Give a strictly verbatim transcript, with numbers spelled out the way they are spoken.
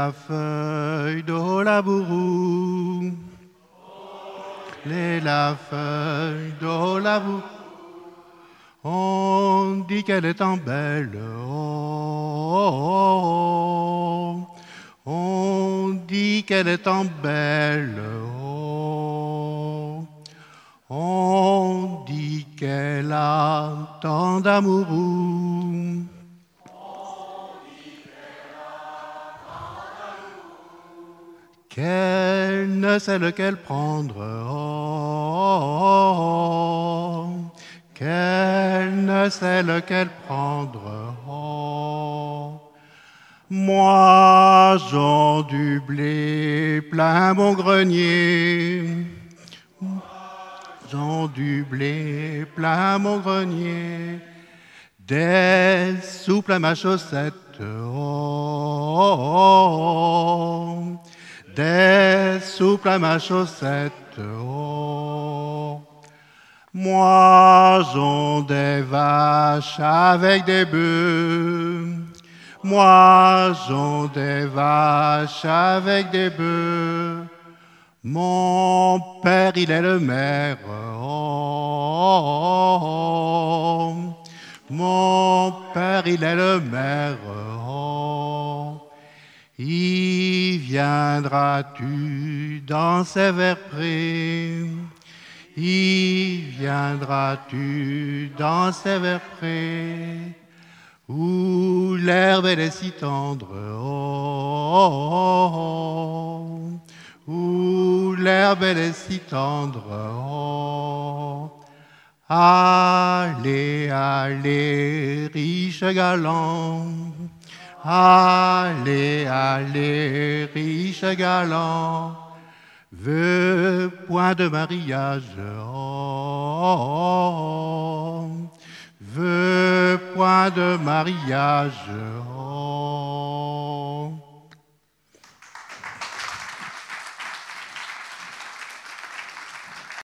la feuille de la bourrou, les la feuille de la bourrou. On dit qu'elle est en belle, oh, oh, oh. On dit qu'elle est en belle, oh. On dit qu'elle a tant d'amoureux. Qu'elle ne sait lequel prendre, oh, oh, oh. Qu'elle ne sait lequel prendre, oh. Moi, j'en du blé plein mon grenier, j'en du blé plein mon grenier, des sous plein ma chaussette, oh, oh, oh. Des sous plein ma chaussette, oh. Moi, j'en des vaches avec des bœufs. Moi, j'en des vaches avec des bœufs. Mon père, il est le maire, oh, oh, oh. Mon père, il est le maire, oh. Y viendras-tu dans ces verts prés? Y viendras-tu dans ces verts prés? Où l'herbe elle est si tendre, oh, oh, oh. Où l'herbe elle est si tendre, oh. Allez, allez, riche galant. Allez, allez, riche galant, veux point de mariage, oh, oh, oh. Veux point de mariage, oh.